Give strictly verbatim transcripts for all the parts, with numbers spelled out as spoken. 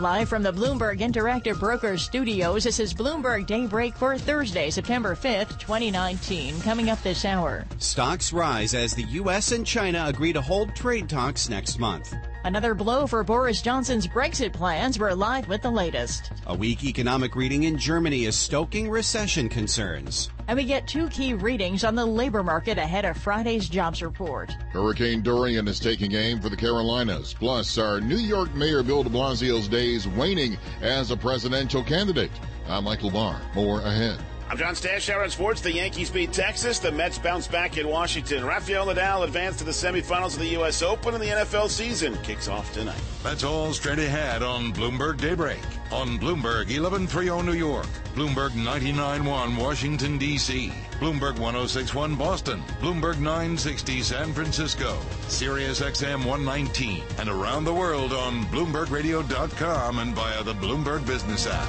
Live from the Bloomberg Interactive Brokers Studios, this is Bloomberg Daybreak for Thursday, September fifth, twenty nineteen. Coming up this hour. Stocks rise as the U S and China agree to hold trade talks next month. Another blow for Boris Johnson's Brexit plans. We're live with the latest. A weak economic reading in Germany is stoking recession concerns. And we get two key readings on the labor market ahead of Friday's jobs report. Hurricane Dorian is taking aim for the Carolinas. Plus, our New York Mayor Bill de Blasio's days waning as a presidential candidate. I'm Michael Barr. More ahead. I'm John Stashower in sports. The Yankees beat Texas. The Mets bounce back in Washington. Rafael Nadal advanced to the semifinals of the U S Open, and the N F L season kicks off tonight. That's all straight ahead on Bloomberg Daybreak. On Bloomberg eleven thirty New York, Bloomberg ninety-nine point one Washington, D C, Bloomberg ten sixty-one Boston, Bloomberg nine sixty San Francisco, Sirius X M one nineteen, and around the world on Bloomberg Radio dot com and via the Bloomberg Business app.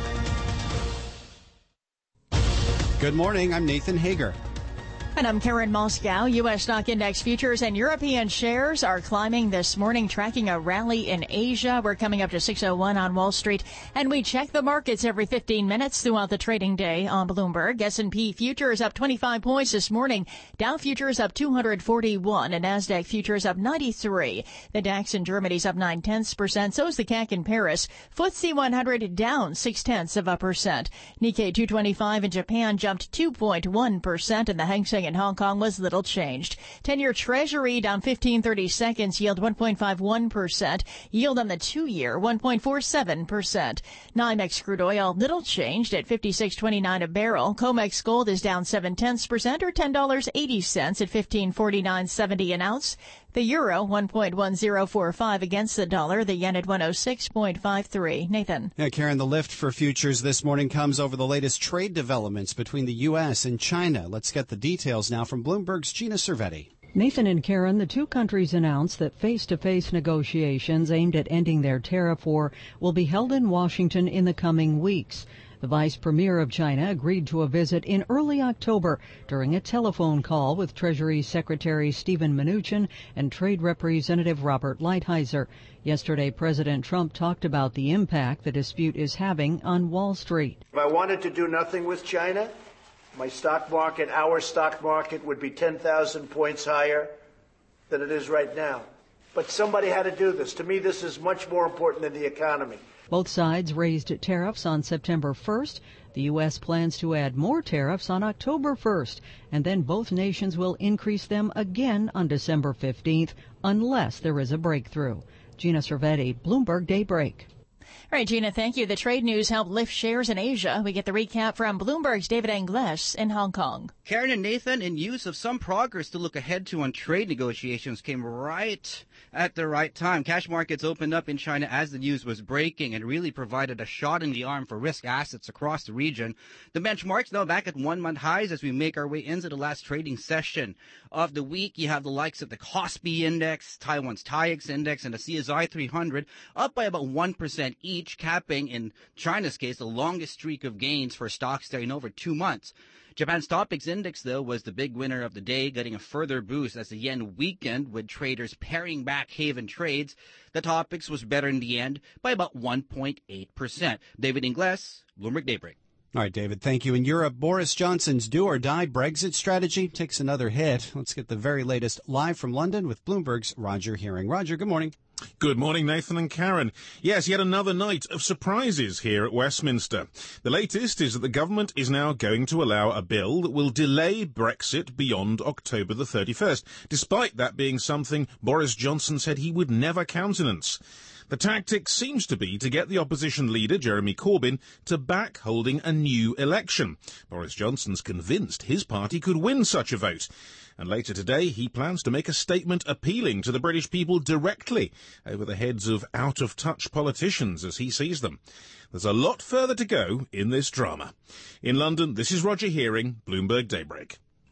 Good morning. I'm Nathan Hager. And I'm Karen Moscow. U S stock index futures and European shares are climbing this morning, tracking a rally in Asia. We're coming up to six oh one on Wall Street, and we check the markets every fifteen minutes throughout the trading day on Bloomberg. S and P futures up twenty-five points this morning. Dow futures up two hundred forty-one, and NASDAQ futures up ninety-three. The DAX in Germany's up nine tenths percent. So is the C A C in Paris. F T S E one hundred down six tenths of a percent. Nikkei two twenty-five in Japan jumped two point one percent, and the Hang Seng in Hong Kong was little changed. ten-year Treasury down fifteen thirty-seconds, yield one point five one percent. Yield on the two-year one point four seven percent. NYMEX crude oil little changed at fifty-six twenty-nine a barrel. COMEX gold is down seven tenths percent, or ten dollars and eighty cents at fifteen forty-nine seventy an ounce. The euro one point one zero four five against the dollar. The yen at one oh six point five three. Nathan. Yeah, Karen, the lift for futures this morning comes over the latest trade developments between the U S and China. Let's get the details now from Bloomberg's Gina Cervetti. Nathan and Karen, the two countries announced that face-to-face negotiations aimed at ending their tariff war will be held in Washington in the coming weeks. The vice premier of China agreed to a visit in early October during a telephone call with Treasury Secretary Steven Mnuchin and Trade Representative Robert Lighthizer. Yesterday, President Trump talked about the impact the dispute is having on Wall Street. If I wanted to do nothing with China, my stock market, our stock market, would be ten thousand points higher than it is right now. But somebody had to do this. To me, this is much more important than the economy. Both sides raised tariffs on September first. The U S plans to add more tariffs on October first, and then both nations will increase them again on December fifteenth, unless there is a breakthrough. Gina Cervetti, Bloomberg Daybreak. All right, Gina, thank you. The trade news helped lift shares in Asia. We get the recap from Bloomberg's David Ingles in Hong Kong. Karen and Nathan, in news of some progress to look ahead to on trade negotiations, came right at the right time. Cash markets opened up in China as the news was breaking and really provided a shot in the arm for risk assets across the region. The benchmark's now back at one-month highs as we make our way into the last trading session of the week. You have the likes of the Kospi Index, Taiwan's TAIEX Index, and the C S I three hundred up by about one percent each, capping, in China's case, the longest streak of gains for stocks there in over two months. Japan's Topix Index, though, was the big winner of the day, getting a further boost as the yen weakened with traders paring back haven trades. The Topix was better in the end by about one point eight percent. David Ingles, Bloomberg Daybreak. All right, David, thank you. In Europe, Boris Johnson's do-or-die Brexit strategy takes another hit. Let's get the very latest live from London with Bloomberg's Roger Hearing. Roger, good morning. Good morning, Nathan and Karen. Yes, yet another night of surprises here at Westminster. The latest is that the government is now going to allow a bill that will delay Brexit beyond October the thirty-first, despite that being something Boris Johnson said he would never countenance. The tactic seems to be to get the opposition leader, Jeremy Corbyn, to back holding a new election. Boris Johnson's convinced his party could win such a vote. And later today, he plans to make a statement appealing to the British people directly over the heads of out-of-touch politicians as he sees them. There's a lot further to go in this drama. In London, this is Roger Hearing, Bloomberg Daybreak.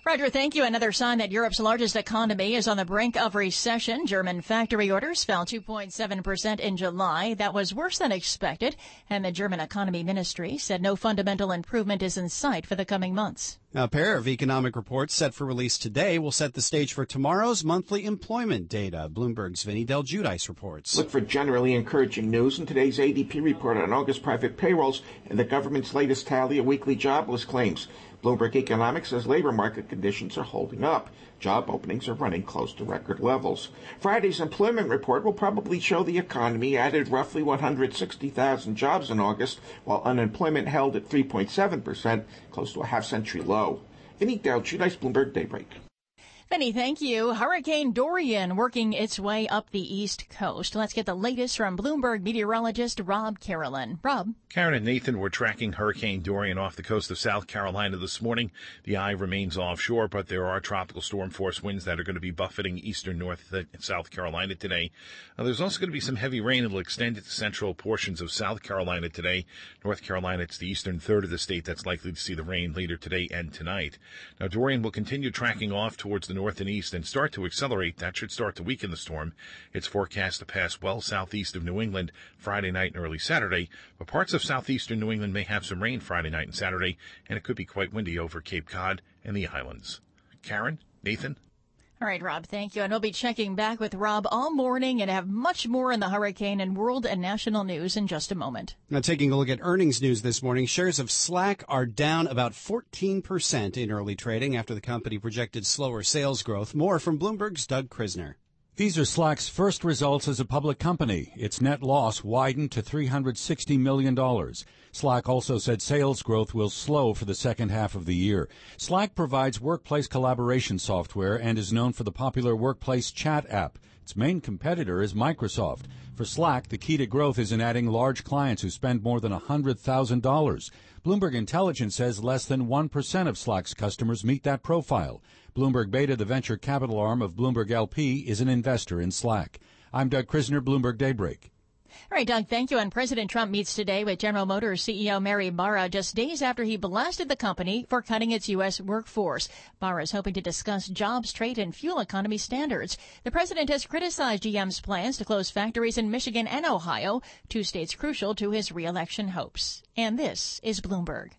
Roger, thank you. Another sign that Europe's largest economy is on the brink of recession. German factory orders fell two point seven percent in July. That was worse than expected, and the German Economy Ministry said no fundamental improvement is in sight for the coming months. A pair of economic reports set for release today will set the stage for tomorrow's monthly employment data. Bloomberg's Vinny Del Giudice reports. Look for generally encouraging news in today's A D P report on August private payrolls and the government's latest tally of weekly jobless claims. Bloomberg Economics says labor market conditions are holding up. Job openings are running close to record levels. Friday's employment report will probably show the economy added roughly one hundred sixty thousand jobs in August, while unemployment held at three point seven percent, close to a half-century low. Vinny Del Giudice, Bloomberg Daybreak. Vinny, thank you. Hurricane Dorian working its way up the East Coast. Let's get the latest from Bloomberg meteorologist Rob Carolyn. Rob? Karen and Nathan, we're tracking Hurricane Dorian off the coast of South Carolina this morning. The eye remains offshore, but there are tropical storm force winds that are going to be buffeting eastern North and South Carolina today. Now, there's also going to be some heavy rain that will extend into central portions of South Carolina today. North Carolina, it's the eastern third of the state that's likely to see the rain later today and tonight. Now, Dorian will continue tracking off towards the north and east and start to accelerate. That should start to weaken the storm. It's forecast to pass well southeast of New England Friday night and early Saturday, but parts of southeastern New England may have some rain Friday night and Saturday, and it could be quite windy over Cape Cod and the islands. Karen, Nathan? All right, Rob, thank you. And we'll be checking back with Rob all morning and have much more in the hurricane and world and national news in just a moment. Now, taking a look at earnings news this morning, shares of Slack are down about fourteen percent in early trading after the company projected slower sales growth. More from Bloomberg's Doug Krisner. These are Slack's first results as a public company. Its net loss widened to three hundred sixty million dollars. Slack also said sales growth will slow for the second half of the year. Slack provides workplace collaboration software and is known for the popular workplace chat app. Its main competitor is Microsoft. For Slack, the key to growth is in adding large clients who spend more than one hundred thousand dollars. Bloomberg Intelligence says less than one percent of Slack's customers meet that profile. Bloomberg Beta, the venture capital arm of Bloomberg L P, is an investor in Slack. I'm Doug Krisner, Bloomberg Daybreak. All right, Doug, thank you. And President Trump meets today with General Motors C E O Mary Barra just days after he blasted the company for cutting its U S workforce. Barra is hoping to discuss jobs, trade, and fuel economy standards. The president has criticized G M's plans to close factories in Michigan and Ohio, two states crucial to his reelection hopes. And this is Bloomberg.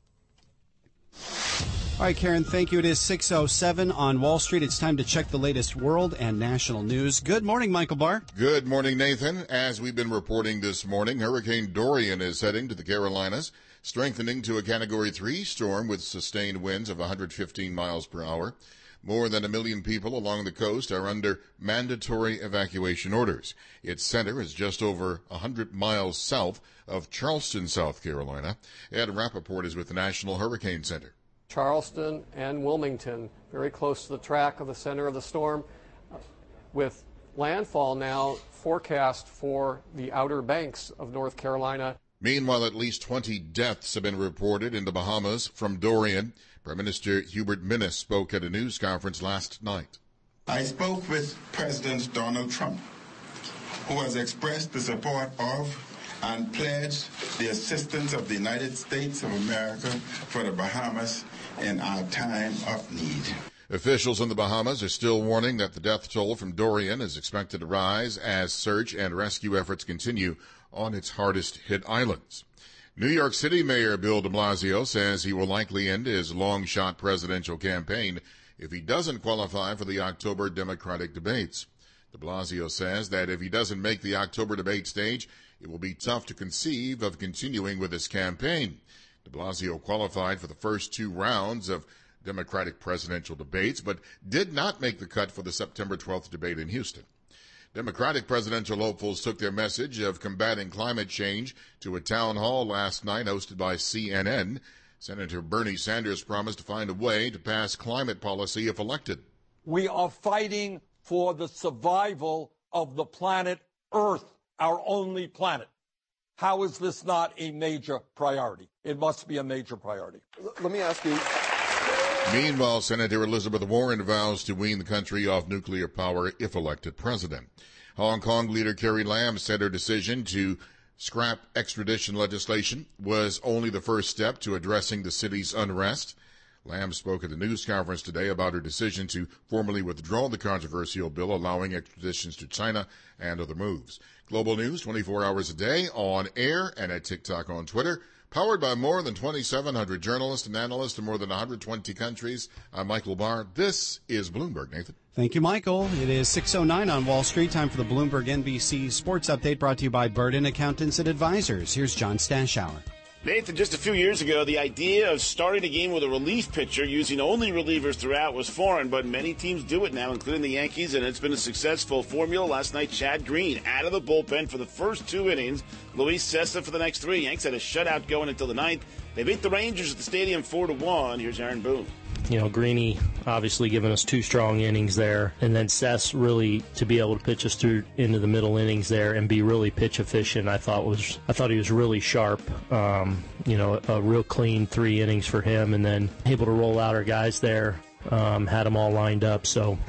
All right, Karen, thank you. It is six oh seven on Wall Street. It's time to check the latest world and national news. Good morning, Michael Barr. Good morning, Nathan. As we've been reporting this morning, Hurricane Dorian is heading to the Carolinas, strengthening to a Category three storm with sustained winds of one hundred fifteen miles per hour. More than a million people along the coast are under mandatory evacuation orders. Its center is just over one hundred miles south of Charleston, South Carolina. Ed Rappaport is with the National Hurricane Center. Charleston and Wilmington, very close to the track of the center of the storm, uh, with landfall now forecast for the Outer Banks of North Carolina. Meanwhile, at least twenty deaths have been reported in the Bahamas from Dorian. Prime Minister Hubert Minnis spoke at a news conference last night. I spoke with President Donald Trump, who has expressed the support of and pledged the assistance of the United States of America for the Bahamas in our time of need. Officials in the Bahamas are still warning that the death toll from Dorian is expected to rise as search and rescue efforts continue on its hardest-hit islands. New York City Mayor Bill de Blasio says he will likely end his long-shot presidential campaign if he doesn't qualify for the October Democratic debates. De Blasio says that if he doesn't make the October debate stage, it will be tough to conceive of continuing with his campaign. De Blasio qualified for the first two rounds of Democratic presidential debates, but did not make the cut for the September twelfth debate in Houston. Democratic presidential hopefuls took their message of combating climate change to a town hall last night hosted by C N N. Senator Bernie Sanders promised to find a way to pass climate policy if elected. We are fighting for the survival of the planet Earth, our only planet. How is this not a major priority? It must be a major priority. Let me ask you. Meanwhile, Senator Elizabeth Warren vows to wean the country off nuclear power if elected president. Hong Kong leader Carrie Lam said her decision to scrap extradition legislation was only the first step to addressing the city's unrest. Lamb spoke at the news conference today about her decision to formally withdraw the controversial bill allowing extraditions to China and other moves. Global News twenty-four hours a day, on air and at TikTok, on Twitter. Powered by more than twenty-seven hundred journalists and analysts in more than one hundred twenty countries. I'm Michael Barr. This is Bloomberg, Nathan. Thank you, Michael. It is six oh nine on Wall Street. Time for the Bloomberg N B C Sports Update, brought to you by Burden Accountants and Advisors. Here's John Stashower. Nathan, just a few years ago, the idea of starting a game with a relief pitcher using only relievers throughout was foreign, but many teams do it now, including the Yankees, and it's been a successful formula. Last night, Chad Green out of the bullpen for the first two innings. Luis Cessa for the next three. Yanks had a shutout going until the ninth. They beat the Rangers at the stadium four to one. Here's Aaron Boone. You know, Greeny obviously giving us two strong innings there, and then Cess really to be able to pitch us through into the middle innings there and be really pitch efficient. I thought was I thought he was really sharp. Um, you know, a real clean three innings for him, and then able to roll out our guys there. Um, had them all lined up, so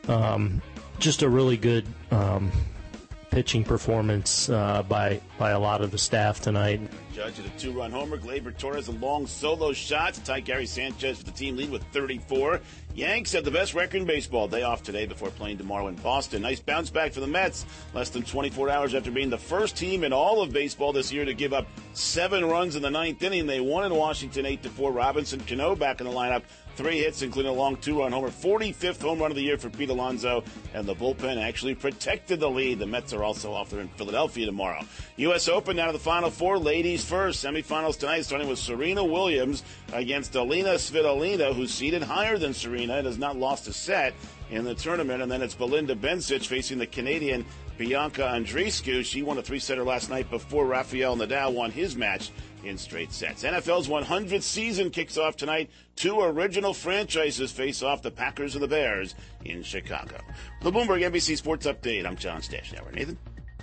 um, just a really good um, pitching performance uh, by by a lot of the staff tonight. Judge at a two-run homer. Gleyber Torres a long solo shot to tie Gary Sanchez for the team lead with thirty-four. Yanks have the best record in baseball. Day off today before playing tomorrow in Boston. Nice bounce back for the Mets. Less than twenty-four hours after being the first team in all of baseball this year to give up seven runs in the ninth inning. They won in Washington eight to four. Robinson Cano back in the lineup. Three hits, including a long two-run homer. forty-fifth home run of the year for Pete Alonso. And the bullpen actually protected the lead. The Mets are also off there in Philadelphia tomorrow. U S Open now to the Final Four. Ladies first. Semifinals tonight, starting with Serena Williams against Alina Svitolina, who's seeded higher than Serena and has not lost a set in the tournament. And then it's Belinda Bencic facing the Canadian Bianca Andreescu. She won a three-setter last night before Rafael Nadal won his match in straight sets. N F L's one hundredth season kicks off tonight. Two original franchises face off, the Packers and the Bears in Chicago. The Bloomberg N B C Sports Update. I'm John Stashower. Nathan?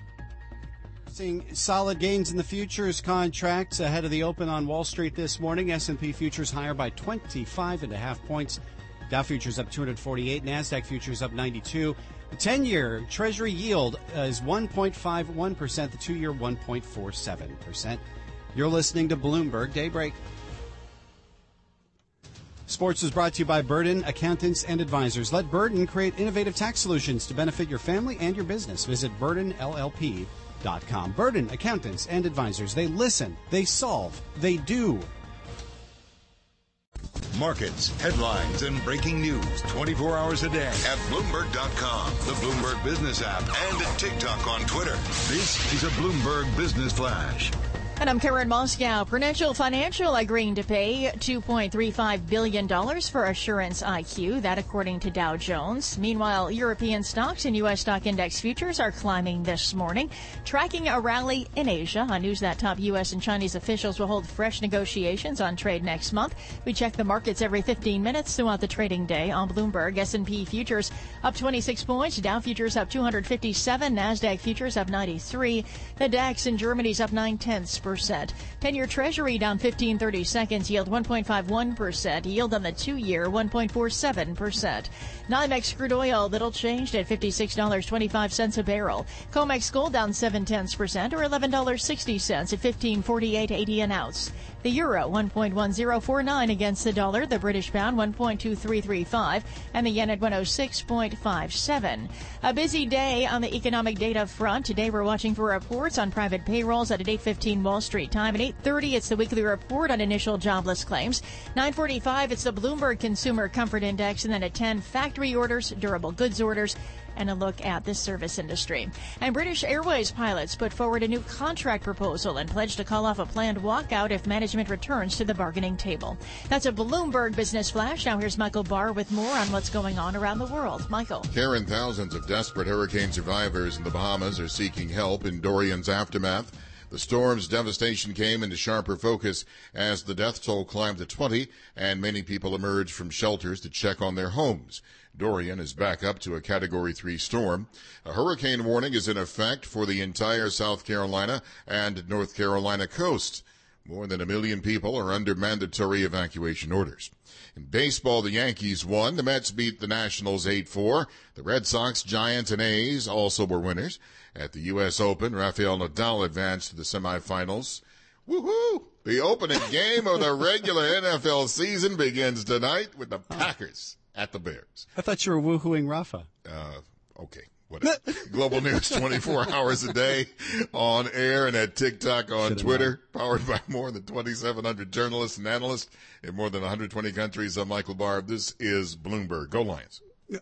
Seeing solid gains in the futures contracts ahead of the open on Wall Street this morning. S and P futures higher by twenty-five and a half points. Dow futures up two hundred forty-eight. NASDAQ futures up ninety-two. The ten-year Treasury yield is one point five one percent. The two-year one point four seven percent. You're listening to Bloomberg Daybreak. Sports is brought to you by Burden Accountants and Advisors. Let Burden create innovative tax solutions to benefit your family and your business. Visit burden L L P dot com. Burden Accountants and Advisors. They listen. They solve. They do. Markets, headlines, and breaking news twenty-four hours a day at Bloomberg dot com, the Bloomberg Business app, and at TikTok on Twitter. This is a Bloomberg Business Flash. And I'm Karen Moscow. Prudential Financial agreeing to pay two point three five billion dollars for Assurance I Q. That according to Dow Jones. Meanwhile, European stocks and U S stock index futures are climbing this morning, tracking a rally in Asia. On news that top U S and Chinese officials will hold fresh negotiations on trade next month. We check the markets every fifteen minutes throughout the trading day on Bloomberg. S and P futures up twenty-six points. Dow futures up two hundred fifty-seven. NASDAQ futures up ninety-three. The DAX in Germany's up nine tenths percent. ten-year Treasury down fifteen thirty seconds, yield one point five one percent. Yield on the two-year one point four seven percent. NYMEX crude oil, little changed at fifty-six dollars and twenty-five cents a barrel. COMEX gold down seven tenths percent, or eleven dollars and sixty cents at fifteen forty-eight eighty an ounce. The euro one point one zero four nine against the dollar. The British pound one point two three three five, and the yen at one oh six point five seven. A busy day on the economic data front. Today we're watching for reports on private payrolls at eight fifteen Wall Street time. At eight thirty, it's the weekly report on initial jobless claims. nine forty-five, it's the Bloomberg Consumer Comfort Index. And then at ten, factory orders, durable goods orders, and a look at the service industry. And British Airways pilots put forward a new contract proposal and pledged to call off a planned walkout if management returns to the bargaining table. That's a Bloomberg Business Flash. Now here's Michael Barr with more on what's going on around the world. Michael. Karen, thousands of desperate hurricane survivors in the Bahamas are seeking help in Dorian's aftermath. The storm's devastation came into sharper focus as the death toll climbed to twenty, and many people emerged from shelters to check on their homes. Dorian is back up to a Category three storm. A hurricane warning is in effect for the entire South Carolina and North Carolina coast. More than a million people are under mandatory evacuation orders. In baseball, the Yankees won. The Mets beat the Nationals eight four. The Red Sox, Giants, and A's also were winners. At the U S Open, Rafael Nadal advanced to the semifinals. Woohoo! The opening game of the regular N F L season begins tonight with the Packers at the Bears. I thought you were woohooing Rafa. Uh, okay. Whatever. Global News twenty-four hours a day on air and at TikTok on Should've Twitter. Known. Powered by more than twenty-seven hundred journalists and analysts in more than one hundred twenty countries. I'm Michael Barb. This is Bloomberg. Go Lions.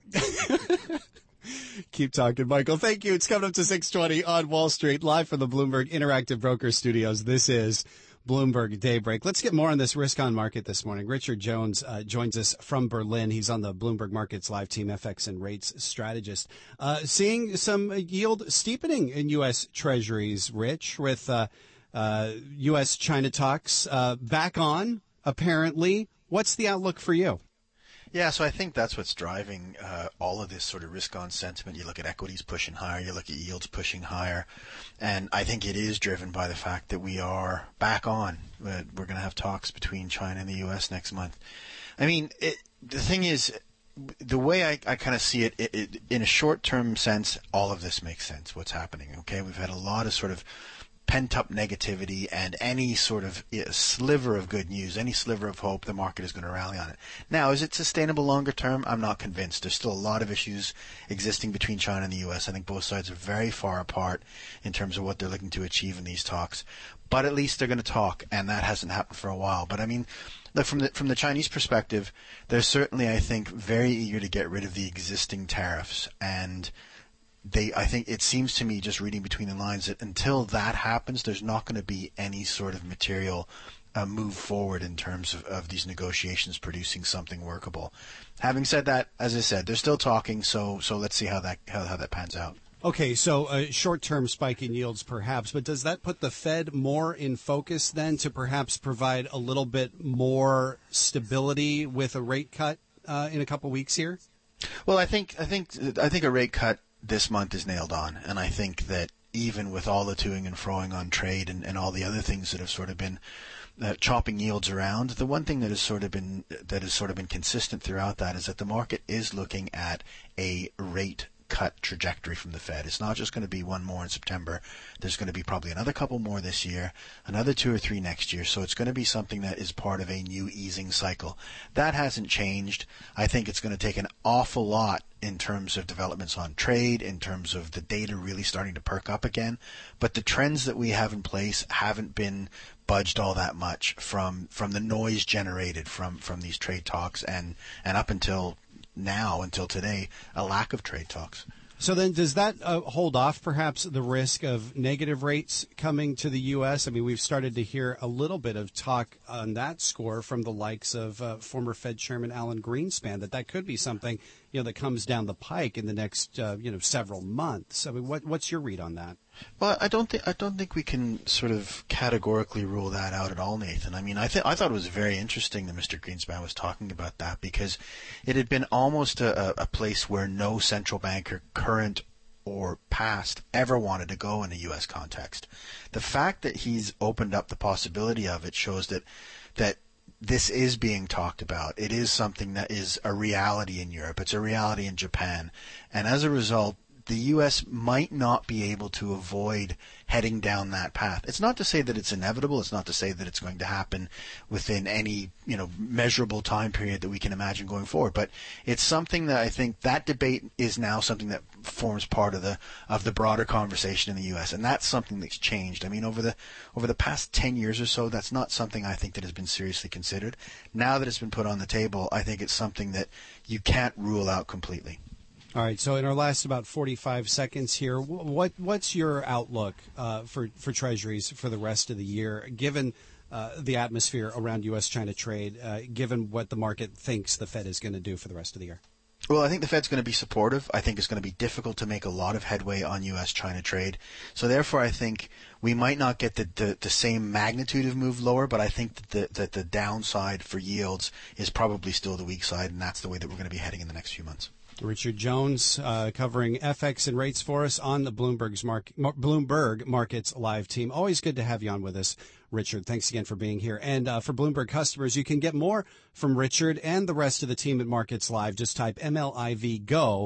Keep talking, Michael. Thank you. It's coming up to six twenty on Wall Street, live from the Bloomberg Interactive Broker Studios. This is Bloomberg Daybreak. Let's get more on this risk-on market this morning. Richard Jones uh, joins us from Berlin. He's on the Bloomberg Markets Live Team F X and Rates strategist. Uh, seeing some yield steepening in U S. Treasuries, Rich, with uh, uh, U S. China talks uh, back on, apparently. What's the outlook for you? Yeah, so I think that's what's driving uh, all of this sort of risk-on sentiment. You look at equities pushing higher, you look at yields pushing higher, and I think it is driven by the fact that we are back on. Uh, we're going to have talks between China and the U S next month. I mean, it, the thing is, the way I, I kind of see it, it, it, in a short-term sense, all of this makes sense, what's happening, okay? We've had a lot of sort of pent-up negativity, and any sort of sliver of good news, any sliver of hope, the market is going to rally on it. Now, is it sustainable longer term? I'm not convinced. There's still a lot of issues existing between China and the U S. I think both sides are very far apart in terms of what they're looking to achieve in these talks. But at least they're going to talk, and that hasn't happened for a while. But I mean, look, from the from the Chinese perspective, they're certainly, I think, very eager to get rid of the existing tariffs, and They, I think it seems to me, just reading between the lines, that until that happens, there's not going to be any sort of material uh, move forward in terms of, of these negotiations producing something workable. Having said that, as I said, they're still talking, so so let's see how that how, how that pans out. Okay, so a short-term spike in yields perhaps, but does that put the Fed more in focus then to perhaps provide a little bit more stability with a rate cut uh, in a couple weeks here? Well, I think I think I think a rate cut this month is nailed on, and I think that even with all the toing and froing on trade and, and all the other things that have sort of been uh, chopping yields around, the one thing that has sort of been that has sort of been consistent throughout that is that the market is looking at a rate cut trajectory from the Fed. It's not just going to be one more in September. There's going to be probably another couple more this year, another two or three next year. So it's going to be something that is part of a new easing cycle. That hasn't changed. I think it's going to take an awful lot in terms of developments on trade, in terms of the data really starting to perk up again. But the trends that we have in place haven't been budged all that much from from the noise generated from, from these trade talks and, and up until now, until today, a lack of trade talks. So then does that uh, hold off perhaps the risk of negative rates coming to the U S? I mean, we've started to hear a little bit of talk on that score from the likes of uh, former Fed Chairman Alan Greenspan, that that could be something, you know, that comes down the pike in the next, uh, you know, several months. I mean, what, what's your read on that? Well, I don't think I don't think we can sort of categorically rule that out at all, Nathan. I mean, I think I thought it was very interesting that Mister Greenspan was talking about that, because it had been almost a, a place where no central banker, current or past, ever wanted to go in a U S context. The fact that he's opened up the possibility of it shows that that this is being talked about. It is something that is a reality in Europe. It's a reality in Japan, and as a result, the U S might not be able to avoid heading down that path. It's not to say that it's inevitable. It's not to say that it's going to happen within any, you know, measurable time period that we can imagine going forward. But it's something that I think that debate is now something that forms part of the of the broader conversation in the U S, and that's something that's changed. I mean, over the over the past ten years or so, that's not something I think that has been seriously considered. Now that it's been put on the table, I think it's something that you can't rule out completely. All right. So in our last about forty-five seconds here, what what's your outlook uh, for for Treasuries for the rest of the year, given uh, the atmosphere around U S China trade, uh, given what the market thinks the Fed is going to do for the rest of the year? Well, I think the Fed's going to be supportive. I think it's going to be difficult to make a lot of headway on U S China trade. So therefore, I think we might not get the, the, the same magnitude of move lower, but I think that the, that the downside for yields is probably still the weak side, and that's the way that we're going to be heading in the next few months. Richard Jones uh, covering F X and rates for us on the Bloomberg's Mar- Mar- Bloomberg Markets Live team. Always good to have you on with us, Richard. Thanks again for being here. And uh, for Bloomberg customers, you can get more from Richard and the rest of the team at Markets Live. Just type M L I V Go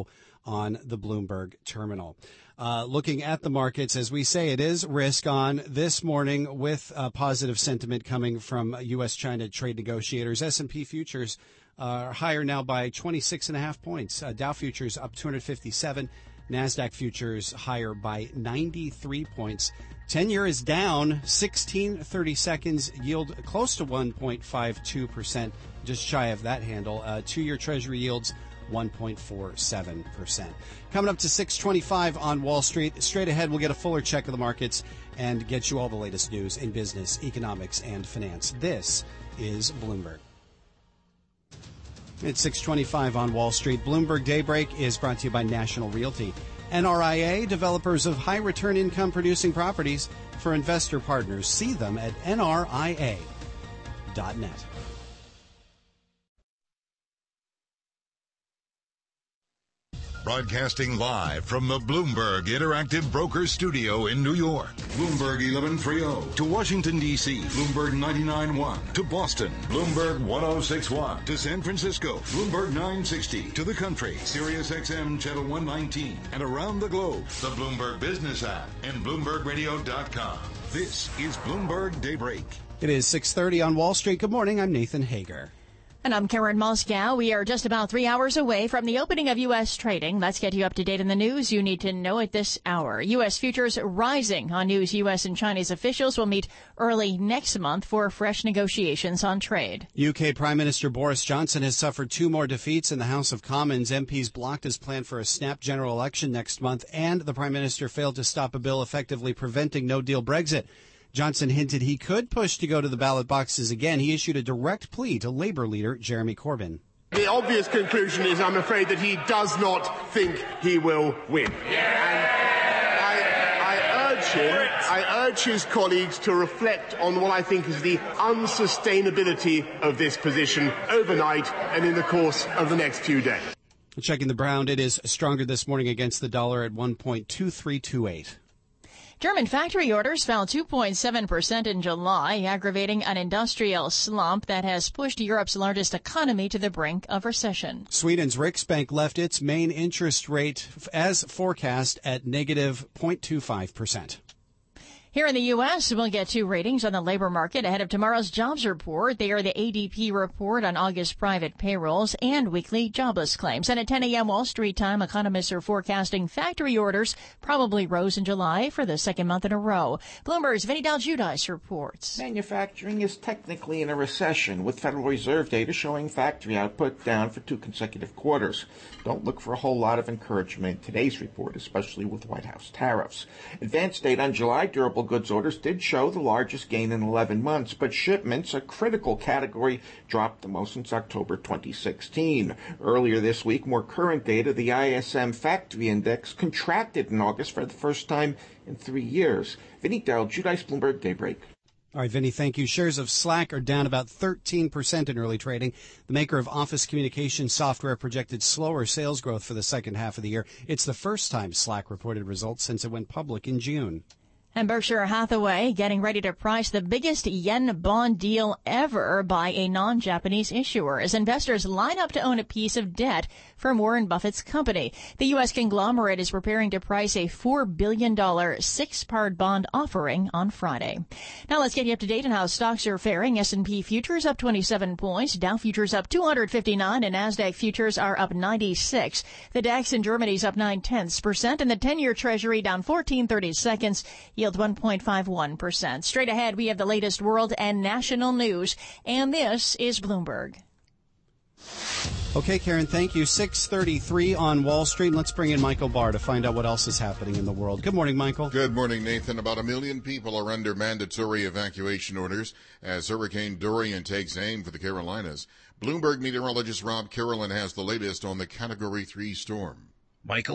on the Bloomberg terminal. Uh, looking at the markets, as we say, it is risk on this morning with uh, positive sentiment coming from U S China trade negotiators. S and P futures are higher now by twenty-six and a half points. Uh, Dow futures up two hundred fifty-seven. NASDAQ futures higher by ninety-three points. ten-year is down sixteen thirty seconds, yield close to one point five two percent, just shy of that handle. Uh, two-year Treasury yields one point four seven percent. Coming up to six twenty-five on Wall Street. Straight ahead, we'll get a fuller check of the markets and get you all the latest news in business, economics, and finance. This is Bloomberg. It's six twenty-five on Wall Street. Bloomberg Daybreak is brought to you by National Realty. N R I A, developers of high-return income-producing properties for investor partners. See them at N R I A dot net. Broadcasting live from the Bloomberg Interactive Brokers Studio in New York. Bloomberg eleven thirty. To Washington, D C. Bloomberg ninety-nine point one. To Boston. Bloomberg ten sixty-one. To San Francisco. Bloomberg nine sixty. To the country. Sirius X M Channel one nineteen. And around the globe. The Bloomberg Business app and Bloomberg Radio dot com. This is Bloomberg Daybreak. It is six thirty on Wall Street. Good morning. I'm Nathan Hager. And I'm Karen Moscow. We are just about three hours away from the opening of U S trading. Let's get you up to date on the news you need to know at this hour. U S futures rising on news U S and Chinese officials will meet early next month for fresh negotiations on trade. U K Prime Minister Boris Johnson has suffered two more defeats in the House of Commons. M Ps blocked his plan for a snap general election next month, and the Prime Minister failed to stop a bill effectively preventing no-deal Brexit. Johnson hinted he could push to go to the ballot boxes again. He issued a direct plea to Labour leader Jeremy Corbyn. The obvious conclusion is, I'm afraid, that he does not think he will win. And I, I urge him, I urge his colleagues to reflect on what I think is the unsustainability of this position overnight and in the course of the next few days. Checking the Brown, it is stronger this morning against the dollar at one point two three two eight. German factory orders fell two point seven percent in July, aggravating an industrial slump that has pushed Europe's largest economy to the brink of recession. Sweden's Riksbank left its main interest rate as forecast at negative zero point two five percent. Here in the U S, we'll get two ratings on the labor market ahead of tomorrow's jobs report. They are the A D P report on August private payrolls and weekly jobless claims. And at ten a.m. Wall Street time, economists are forecasting factory orders probably rose in July for the second month in a row. Bloomberg's Vinny Dal Giudice reports. Manufacturing is technically in a recession, with Federal Reserve data showing factory output down for two consecutive quarters. Don't look for a whole lot of encouragement in today's report, especially with White House tariffs. Advanced data on July durable goods orders did show the largest gain in eleven months, but shipments, a critical category, dropped the most since October twenty sixteen. Earlier this week, more current data, the I S M Factory Index, contracted in August for the first time in three years. Vinny Dal Giudice, Bloomberg Daybreak. All right, Vinny, thank you. Shares of Slack are down about thirteen percent in early trading. The maker of office communication software projected slower sales growth for the second half of the year. It's the first time Slack reported results since it went public in June. And Berkshire Hathaway getting ready to price the biggest yen bond deal ever by a non-Japanese issuer as investors line up to own a piece of debt from Warren Buffett's company. The U S conglomerate is preparing to price a four billion dollars six-part bond offering on Friday. Now let's get you up to date on how stocks are faring. S and P futures up twenty-seven points, Dow futures up two hundred fifty-nine, and NASDAQ futures are up ninety-six. The DAX in Germany's up nine tenths percent, and the ten-year Treasury down fourteen thirty seconds. Yield one point five one percent. Straight ahead, we have the latest world and national news, and this is Bloomberg. Okay, Karen, thank you. six thirty-three on Wall Street. Let's bring in Michael Barr to find out what else is happening in the world. Good morning, Michael. Good morning, Nathan. About a million people are under mandatory evacuation orders as Hurricane Dorian takes aim for the Carolinas. Bloomberg meteorologist Rob Carolyn has the latest on the Category three storm. Michael?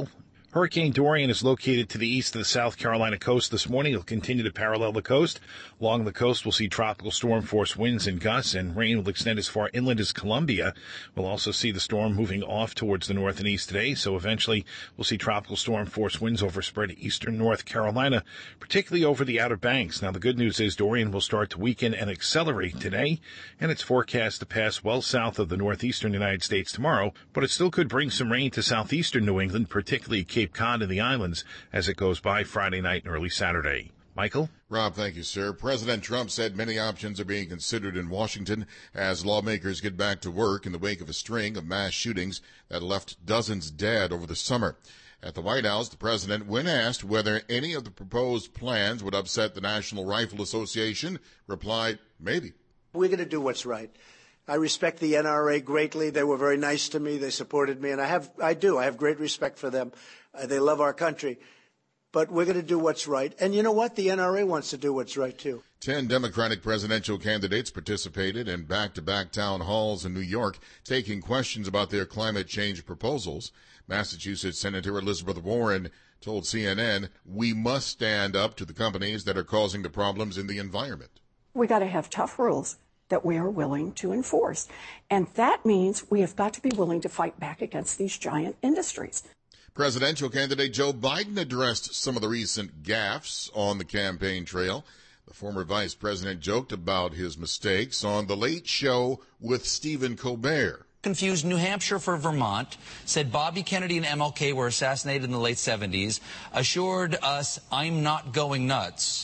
Hurricane Dorian is located to the east of the South Carolina coast this morning. It'll continue to parallel the coast. Along the coast, we'll see tropical storm force winds and gusts, and rain will extend as far inland as Columbia. We'll also see the storm moving off towards the north and east today, so eventually we'll see tropical storm force winds overspread eastern North Carolina, particularly over the Outer Banks. Now, the good news is Dorian will start to weaken and accelerate today, and it's forecast to pass well south of the northeastern United States tomorrow, but it still could bring some rain to southeastern New England, particularly Cape Cod and the islands, as it goes by Friday night and early Saturday. Michael? Rob, thank you, sir. President Trump said many options are being considered in Washington as lawmakers get back to work in the wake of a string of mass shootings that left dozens dead over the summer. At the White House, the president, when asked whether any of the proposed plans would upset the National Rifle Association, replied, maybe. We're going to do what's right. I respect the N R A greatly. They were very nice to me. They supported me, and I have, I do. I have great respect for them. Uh, they love our country. But we're going to do what's right. And you know what? The N R A wants to do what's right, too. Ten Democratic presidential candidates participated in back-to-back town halls in New York, taking questions about their climate change proposals. Massachusetts Senator Elizabeth Warren told C N N, we must stand up to the companies that are causing the problems in the environment. We got to have tough rules that we are willing to enforce. And that means we have got to be willing to fight back against these giant industries. Presidential candidate Joe Biden addressed some of the recent gaffes on the campaign trail. The former vice president joked about his mistakes on The Late Show with Stephen Colbert. Confused New Hampshire for Vermont, said Bobby Kennedy and M L K were assassinated in the late seventies, assured us I'm not going nuts.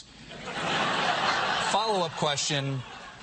Follow-up question,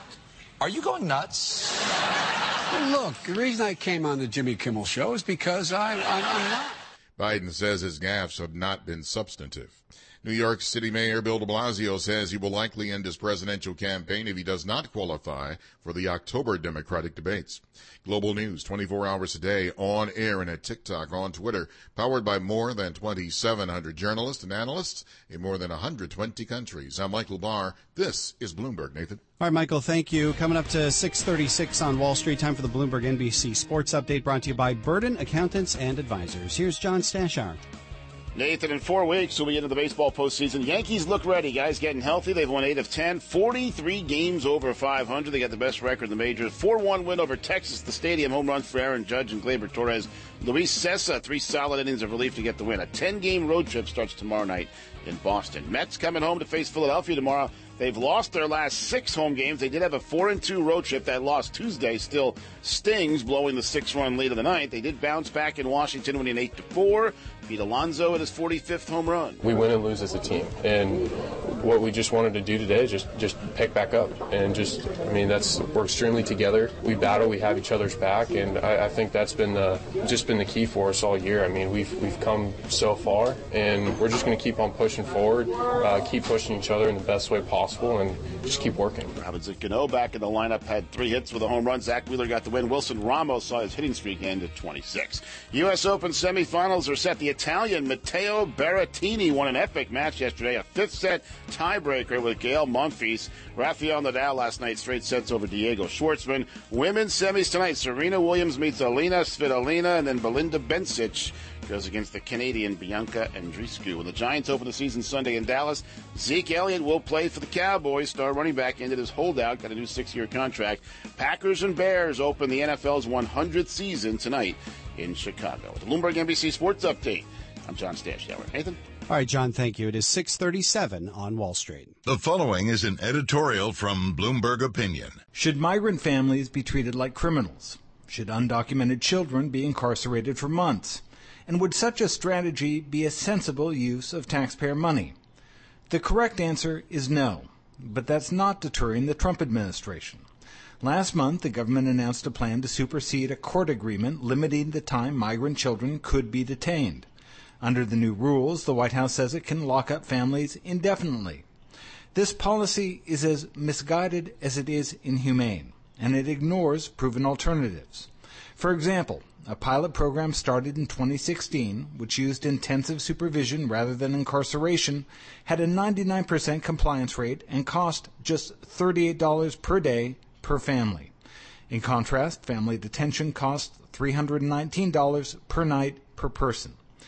are you going nuts? Well, look, the reason I came on the Jimmy Kimmel Show is because I, I'm, I'm not. Biden says his gaffes have not been substantive. New York City Mayor Bill de Blasio says he will likely end his presidential campaign if he does not qualify for the October Democratic debates. Global News, twenty-four hours a day, on air and at TikTok, on Twitter, powered by more than twenty-seven hundred journalists and analysts in more than one hundred twenty countries. I'm Michael Barr. This is Bloomberg. Nathan. All right, Michael, thank you. Coming up to six thirty-six on Wall Street, time for the Bloomberg N B C Sports Update, brought to you by Burden Accountants and Advisors. Here's John Stashar. Nathan, in four weeks, we'll be into the baseball postseason. Yankees look ready, guys, getting healthy. They've won eight of ten, forty-three games over five hundred. They got the best record in the majors. four one win over Texas, the stadium. Home runs for Aaron Judge and Gleyber Torres. Luis Cessa, three solid innings of relief to get the win. A ten-game road trip starts tomorrow night in Boston. Mets coming home to face Philadelphia tomorrow. They've lost their last six home games. They did have a four and two road trip. That loss Tuesday still stings, blowing the six-run lead of the ninth. They did bounce back in Washington, winning eight to four. Beat Alonso at his forty-fifth home run. We win and lose as a team, and what we just wanted to do today is just just pick back up and just. I mean, that's we're extremely together. We battle. We have each other's back, and I, I think that's been the just been the key for us all year. I mean, we've we've come so far, and we're just going to keep on pushing forward, uh, keep pushing each other in the best way possible, and just keep working. Robinson Cano back in the lineup, had three hits with a home run. Zach Wheeler got the win. Wilson Ramos saw his hitting streak end at twenty-six. U S Open semifinals are set. The Italian Matteo Berrettini won an epic match yesterday, a fifth-set tiebreaker with Gael Monfils. Rafael Nadal last night straight sets over Diego Schwartzman. Women's semis tonight. Serena Williams meets Alina Svitolina, and then Belinda Bencic goes against the Canadian Bianca Andreescu. When the Giants open the season Sunday in Dallas, Zeke Elliott will play for the Cowboys. Star running back ended his holdout, got a new six-year contract. Packers and Bears open the N F L's one hundredth season tonight in Chicago. The Bloomberg N B C Sports Update. I'm John Stashauer. Nathan? All right, John, thank you. It is six thirty-seven on Wall Street. The following is an editorial from Bloomberg Opinion. Should migrant families be treated like criminals? Should undocumented children be incarcerated for months? And would such a strategy be a sensible use of taxpayer money? The correct answer is no, but that's not deterring the Trump administration. Last month, the government announced a plan to supersede a court agreement limiting the time migrant children could be detained. Under the new rules, the White House says it can lock up families indefinitely. This policy is as misguided as it is inhumane, and it ignores proven alternatives. For example, a pilot program started in twenty sixteen, which used intensive supervision rather than incarceration, had a ninety-nine percent compliance rate and cost just thirty-eight dollars per day per family. In contrast, family detention cost three hundred nineteen dollars per night per person.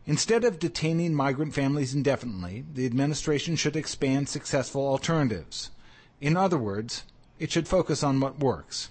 Instead of detaining migrant families indefinitely, the administration should expand successful alternatives. In other words, it should focus on what works.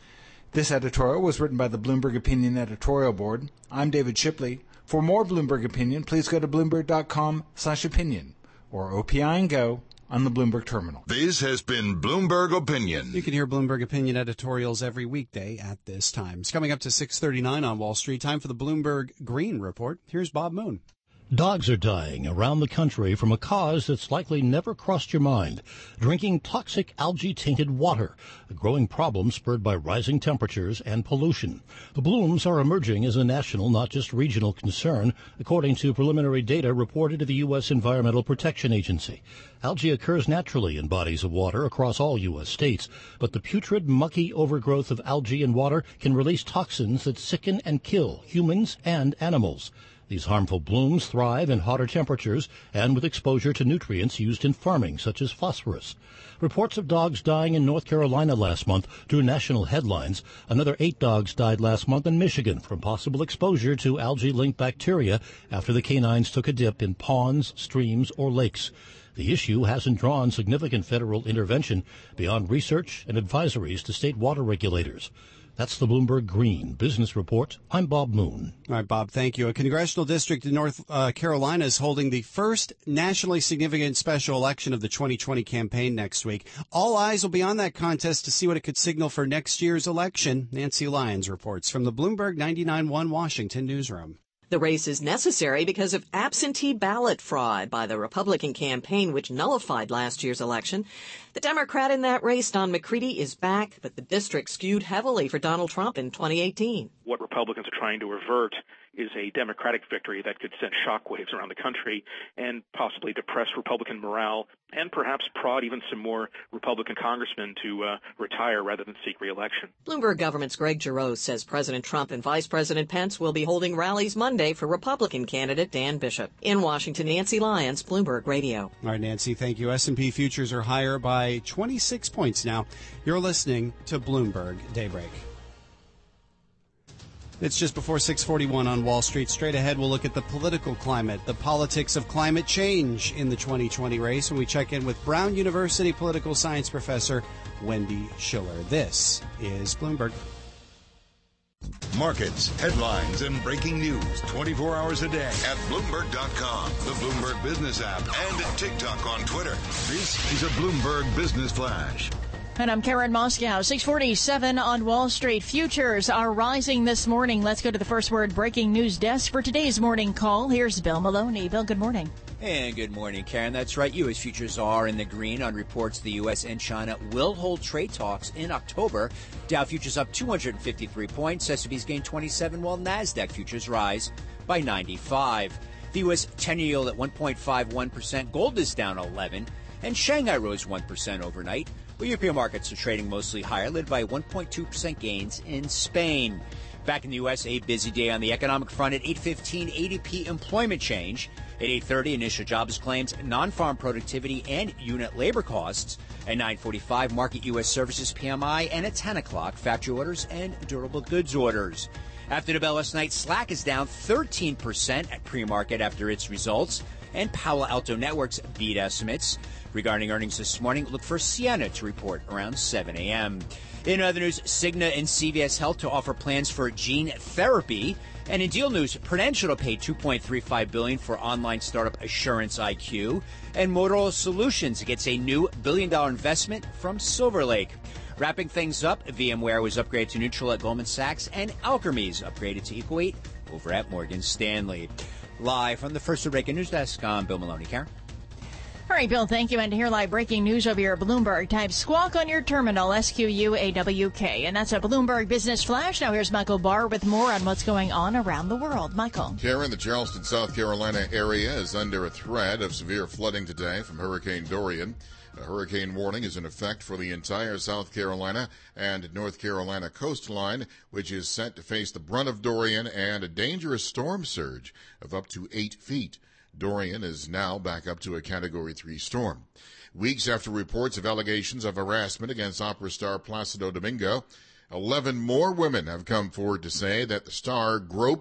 This editorial was written by the Bloomberg Opinion editorial board. I'm David Shipley. For more Bloomberg Opinion, please go to bloomberg.com slash opinion or O P I and Go on the Bloomberg terminal. This has been Bloomberg Opinion. You can hear Bloomberg Opinion editorials every weekday at this time. It's coming up to six thirty-nine on Wall Street. Time for the Bloomberg Green Report. Here's Bob Moon. Dogs are dying around the country from a cause that's likely never crossed your mind: drinking toxic algae-tainted water, a growing problem spurred by rising temperatures and pollution. The blooms are emerging as a national, not just regional concern, according to preliminary data reported to the U S Environmental Protection Agency. Algae occurs naturally in bodies of water across all U S states, but the putrid, mucky overgrowth of algae in water can release toxins that sicken and kill humans and animals. These harmful blooms thrive in hotter temperatures and with exposure to nutrients used in farming, such as phosphorus. Reports of dogs dying in North Carolina last month drew national headlines. Another eight dogs died last month in Michigan from possible exposure to algae-linked bacteria after the canines took a dip in ponds, streams, or lakes. The issue hasn't drawn significant federal intervention beyond research and advisories to state water regulators. That's the Bloomberg Green Business Report. I'm Bob Moon. All right, Bob, thank you. A congressional district in North uh, Carolina is holding the first nationally significant special election of the twenty twenty campaign next week. All eyes will be on that contest to see what it could signal for next year's election. Nancy Lyons reports from the Bloomberg ninety-nine point one Washington newsroom. The race is necessary because of absentee ballot fraud by the Republican campaign, which nullified last year's election. The Democrat in that race, Don McCready, is back, but the district skewed heavily for Donald Trump in twenty eighteen. What Republicans are trying to avert is a Democratic victory that could send shockwaves around the country and possibly depress Republican morale and perhaps prod even some more Republican congressmen to uh, retire rather than seek re-election. Bloomberg Government's Greg Giroux says President Trump and Vice President Pence will be holding rallies Monday for Republican candidate Dan Bishop. In Washington, Nancy Lyons, Bloomberg Radio. All right, Nancy, thank you. S and P futures are higher by twenty-six points now. You're listening to Bloomberg Daybreak. It's just before six forty-one on Wall Street. Straight ahead, we'll look at the political climate, the politics of climate change in the twenty twenty race, when we check in with Brown University political science professor Wendy Schiller. This is Bloomberg. Markets, headlines, and breaking news twenty-four hours a day at Bloomberg dot com, the Bloomberg Business app, and TikTok on Twitter. This is a Bloomberg Business Flash. And I'm Karen Moscow. six forty-seven on Wall Street. Futures are rising this morning. Let's go to the First Word breaking news desk for today's morning call. Here's Bill Maloney. Bill, good morning. And good morning, Karen. That's right. U S futures are in the green on reports the U S and China will hold trade talks in October. Dow futures up two hundred fifty-three points. S and P's gained twenty-seven, while NASDAQ futures rise by ninety-five. The U S ten-year yield at one point five one percent. Gold is down eleven. And Shanghai rose one percent overnight. Well, European markets are trading mostly higher, led by one point two percent gains in Spain. Back in the U S, a busy day on the economic front. At eight fifteen, A D P employment change. At eight thirty, initial jobs claims, non-farm productivity, and unit labor costs. At nine forty-five, market U S services P M I. And at ten o'clock, factory orders and durable goods orders. After the bell last night, Slack is down thirteen percent at pre-market after its results. And Palo Alto Networks beat estimates. Regarding earnings this morning, look for Ciena to report around seven a.m. In other news, Cigna and C V S Health to offer plans for gene therapy. And in deal news, Prudential to pay two point three five billion dollars for online startup Assurance I Q. And Motorola Solutions gets a new billion-dollar investment from Silver Lake. Wrapping things up, VMware was upgraded to neutral at Goldman Sachs, and Alkermes upgraded to equal weight over at Morgan Stanley. Live from the First Word breaking news desk, I'm Bill Maloney. Karen. All right, Bill, thank you. And to hear live breaking news over your Bloomberg, type squawk on your terminal, S Q U A W K. And that's a Bloomberg Business Flash. Now here's Michael Barr with more on what's going on around the world. Michael. Karen, the Charleston, South Carolina area is under a threat of severe flooding today from Hurricane Dorian. A hurricane warning is in effect for the entire South Carolina and North Carolina coastline, which is set to face the brunt of Dorian and a dangerous storm surge of up to eight feet. Dorian is now back up to a Category three storm. Weeks after reports of allegations of harassment against opera star Placido Domingo, eleven more women have come forward to say that the star groped,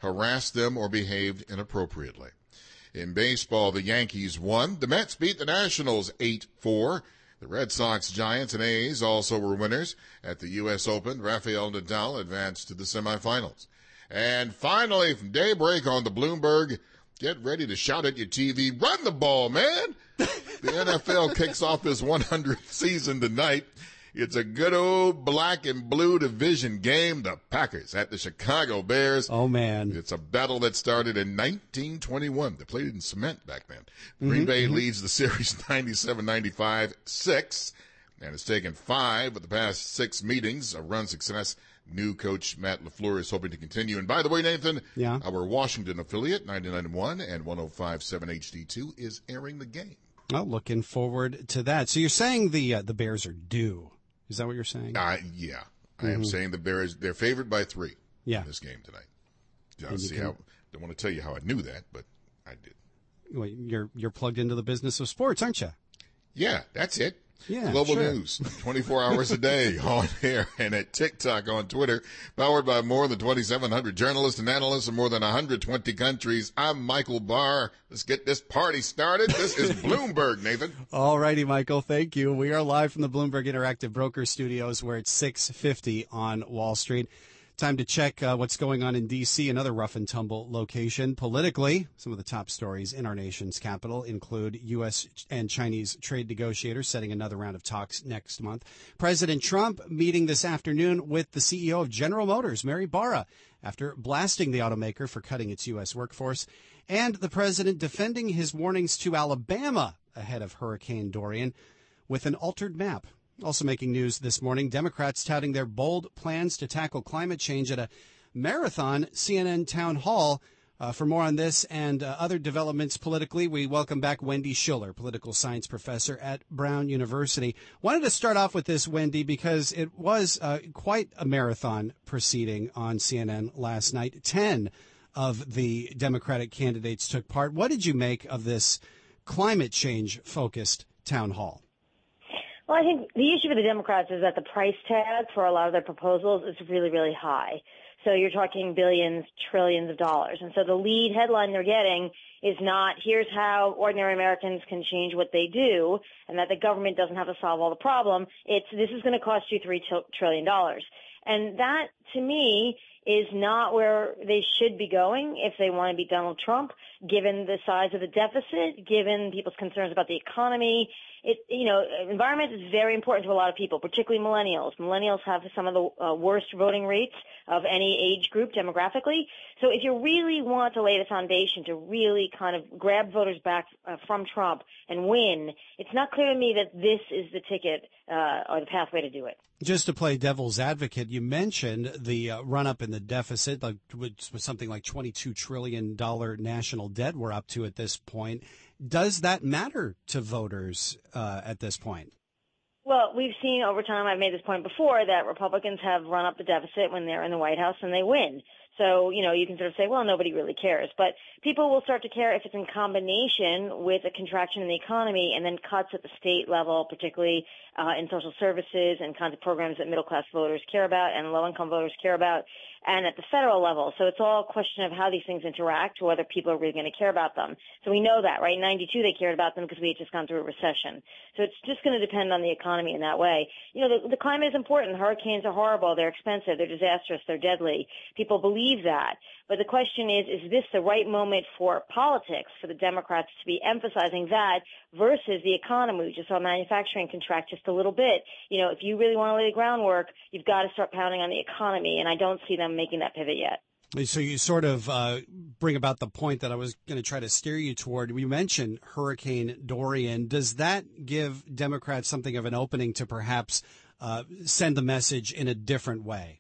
harassed them or behaved inappropriately. In baseball, the Yankees won. The Mets beat the Nationals eight four. The Red Sox, Giants, and A's also were winners. At the U S Open, Rafael Nadal advanced to the semifinals. And finally, from daybreak on the Bloomberg, get ready to shout at your T V, run the ball, man! The N F L kicks off this one hundredth season tonight. It's a good old black and blue division game. The Packers at the Chicago Bears. Oh, man. It's a battle that started in nineteen twenty-one. They played in cement back then. Mm-hmm, Green Bay mm-hmm. leads the series ninety-seven ninety-five, six, and it's taken five of the past six meetings of run success. New coach Matt LaFleur is hoping to continue. And by the way, Nathan, yeah. our Washington affiliate, ninety-nine point one and one oh five point seven H D two, is airing the game. Oh, looking forward to that. So you're saying the uh, the Bears are due. Is that what you're saying? Uh, yeah. I Mm-hmm. am saying the Bears, they're favored by three yeah. in this game tonight. I And you see can- how, don't want to tell you how I knew that, but I did. Well, you're you're plugged into the business of sports, aren't you? Yeah, that's it. Yeah, Global sure. News, twenty-four hours a day on air and at TikTok, on Twitter, powered by more than twenty-seven hundred journalists and analysts in more than one hundred twenty countries. I'm Michael Barr. Let's get this party started. This is Bloomberg, Nathan. All righty, Michael. Thank you. We are live from the Bloomberg Interactive Broker Studios, where it's six fifty on Wall Street. Time to check uh, what's going on in D C, another rough and tumble location. Politically, some of the top stories in our nation's capital include U S and Chinese trade negotiators setting another round of talks next month. President Trump meeting this afternoon with the C E O of General Motors, Mary Barra, after blasting the automaker for cutting its U S workforce. And the president defending his warnings to Alabama ahead of Hurricane Dorian with an altered map. Also making news this morning, Democrats touting their bold plans to tackle climate change at a marathon C N N town hall. Uh, for more on this and uh, other developments politically, we welcome back Wendy Schiller, political science professor at Brown University. Wanted to start off with this, Wendy, because it was uh, quite a marathon proceeding on C N N last night. Ten of the Democratic candidates took part. What did you make of this climate change-focused town hall? Well, I think the issue for the Democrats is that the price tag for a lot of their proposals is really, really high. So you're talking billions, trillions of dollars. And so the lead headline they're getting is not, here's how ordinary Americans can change what they do, and that the government doesn't have to solve all the problem. It's, this is going to cost you three trillion dollars. And that, to me, is not where they should be going if they want to beat Donald Trump, given the size of the deficit, given people's concerns about the economy. It, you know, environment is very important to a lot of people, particularly millennials. Millennials have some of the uh, worst voting rates of any age group demographically. So if you really want to lay the foundation to really kind of grab voters back uh, from Trump and win, it's not clear to me that this is the ticket uh, or the pathway to do it. Just to play devil's advocate, you mentioned the uh, run-up in the deficit, like, which was something like twenty-two trillion dollars national debt we're up to at this point. Does that matter to voters uh, at this point? Well, we've seen over time, I've made this point before, that Republicans have run up the deficit when they're in the White House and they win. So, you know, you can sort of say, well, nobody really cares. But people will start to care if it's in combination with a contraction in the economy and then cuts at the state level, particularly uh, in social services and kinds of programs that middle-class voters care about and low-income voters care about, and at the federal level. So it's all a question of how these things interact, whether people are really going to care about them. So we know that, right? In ninety-two, they cared about them because we had just gone through a recession. So it's just going to depend on the economy in that way. You know, the, the climate is important. Hurricanes are horrible. They're expensive. They're disastrous. They're deadly. People believe that. But the question is, is this the right moment for politics, for the Democrats to be emphasizing that versus the economy? We just saw manufacturing contract just a little bit. You know, if you really want to lay the groundwork, you've got to start pounding on the economy, and I don't see them making that pivot yet. So you sort of uh, bring about the point that I was going to try to steer you toward. We mentioned Hurricane Dorian. Does that give Democrats something of an opening to perhaps uh, send the message in a different way?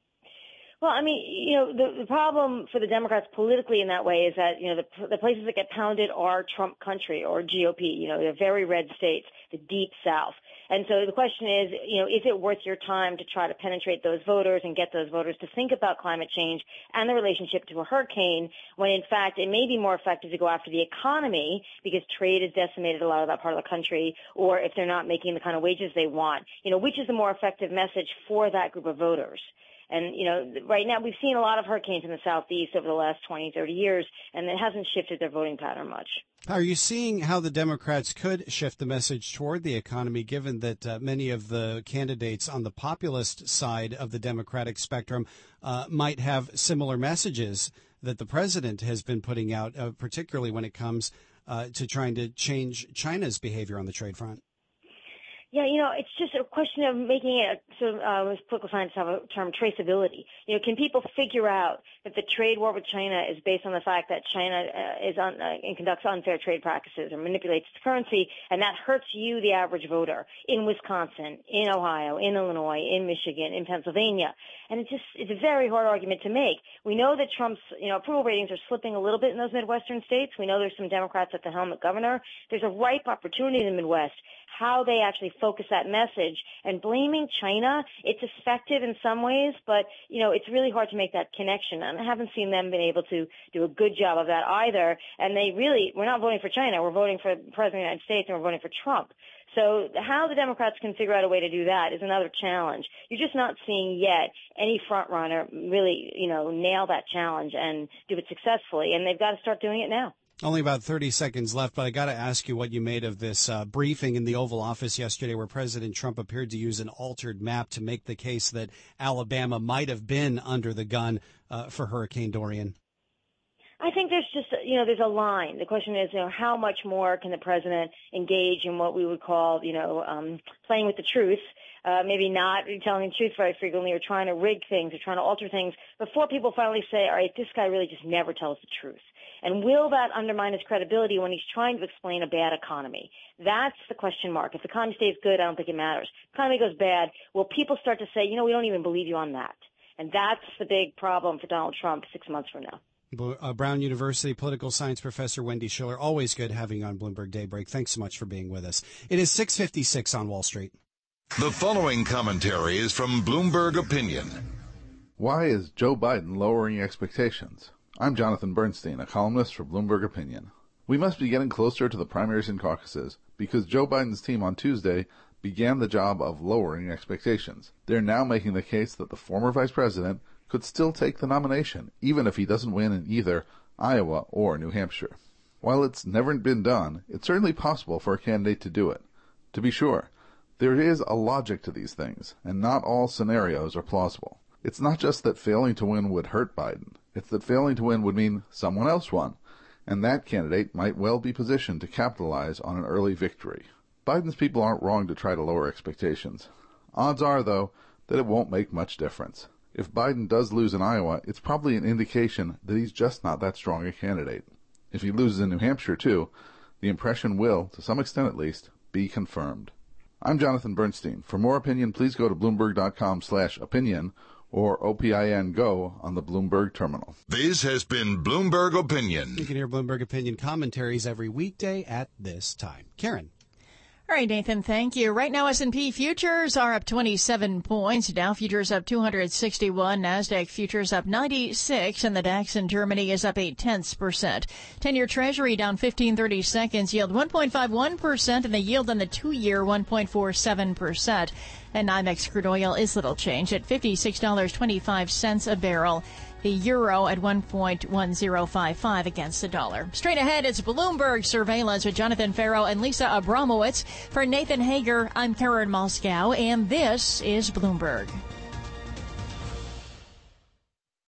Well, I mean, you know, the, the problem for the Democrats politically in that way is that, you know, the, the places that get pounded are Trump country or G O P. You know, they're very red states, the deep South. And so the question is, you know, is it worth your time to try to penetrate those voters and get those voters to think about climate change and the relationship to a hurricane when, in fact, it may be more effective to go after the economy because trade has decimated a lot of that part of the country, or if they're not making the kind of wages they want, you know, which is the more effective message for that group of voters? And, you know, right now we've seen a lot of hurricanes in the southeast over the last twenty, thirty years, and it hasn't shifted their voting pattern much. Are you seeing how the Democrats could shift the message toward the economy, given that uh, many of the candidates on the populist side of the Democratic spectrum uh, might have similar messages that the president has been putting out, uh, particularly when it comes uh, to trying to change China's behavior on the trade front? Yeah, you know, it's just a question of making it, so uh, political scientists have a term, traceability. You know, can people figure out that the trade war with China is based on the fact that China uh, is on, uh, and conducts unfair trade practices or manipulates its currency, and that hurts you, the average voter, in Wisconsin, in Ohio, in Illinois, in Michigan, in Pennsylvania. And it's just, it's a very hard argument to make. We know that Trump's, you know, approval ratings are slipping a little bit in those Midwestern states. We know there's some Democrats at the helm at governor. There's a ripe opportunity in the Midwest. How they actually focus that message, and blaming China, it's effective in some ways, but, you know, it's really hard to make that connection. And I haven't seen them been able to do a good job of that either. And they really, we're not voting for China. We're voting for the President of the United States, and we're voting for Trump. So how the Democrats can figure out a way to do that is another challenge. You're just not seeing yet any front runner really, you know, nail that challenge and do it successfully. And they've got to start doing it now. Only about thirty seconds left, but I got to ask you what you made of this uh, briefing in the Oval Office yesterday where President Trump appeared to use an altered map to make the case that Alabama might have been under the gun uh, for Hurricane Dorian. I think there's just, you know, there's a line. The question is, you know, how much more can the president engage in what we would call, you know, um, playing with the truth, uh, maybe not telling the truth very frequently or trying to rig things or trying to alter things before people finally say, all right, this guy really just never tells the truth. And will that undermine his credibility when he's trying to explain a bad economy? That's the question mark. If the economy stays good, I don't think it matters. If the economy goes bad, will people start to say, you know, we don't even believe you on that? And that's the big problem for Donald Trump six months from now. Uh, Brown University political science professor Wendy Schiller, always good having you on Bloomberg Daybreak. Thanks so much for being with us. It is six fifty-six on Wall Street. The following commentary is from Bloomberg Opinion. Why is Joe Biden lowering expectations? I'm Jonathan Bernstein, a columnist for Bloomberg Opinion. We must be getting closer to the primaries and caucuses because Joe Biden's team on Tuesday began the job of lowering expectations. They're now making the case that the former vice president could still take the nomination, even if he doesn't win in either Iowa or New Hampshire. While it's never been done, it's certainly possible for a candidate to do it. To be sure, there is a logic to these things, and not all scenarios are plausible. It's not just that failing to win would hurt Biden. It's that failing to win would mean someone else won, and that candidate might well be positioned to capitalize on an early victory. Biden's people aren't wrong to try to lower expectations. Odds are, though, that it won't make much difference. If Biden does lose in Iowa, it's probably an indication that he's just not that strong a candidate. If he loses in New Hampshire, too, the impression will, to some extent at least, be confirmed. I'm Jonathan Bernstein. For more opinion, please go to Bloomberg.com slash opinion or O P I N Go on the Bloomberg terminal. This has been Bloomberg Opinion. You can hear Bloomberg Opinion commentaries every weekday at this time. Karen. All right, Nathan, thank you. Right now, S and P futures are up twenty-seven points. Dow futures up two hundred sixty-one. NASDAQ futures up ninety-six. And the DAX in Germany is up eight tenths percent. ten-year Treasury down fifteen thirty seconds. Yield one point five one percent. And the yield on the two-year one point four seven percent. And NYMEX crude oil is little change at fifty-six dollars and twenty-five cents a barrel. The euro at one point one zero five five against the dollar. Straight ahead, it's Bloomberg Surveillance with Jonathan Farrow and Lisa Abramowitz. For Nathan Hager, I'm Karen Moscow, and this is Bloomberg.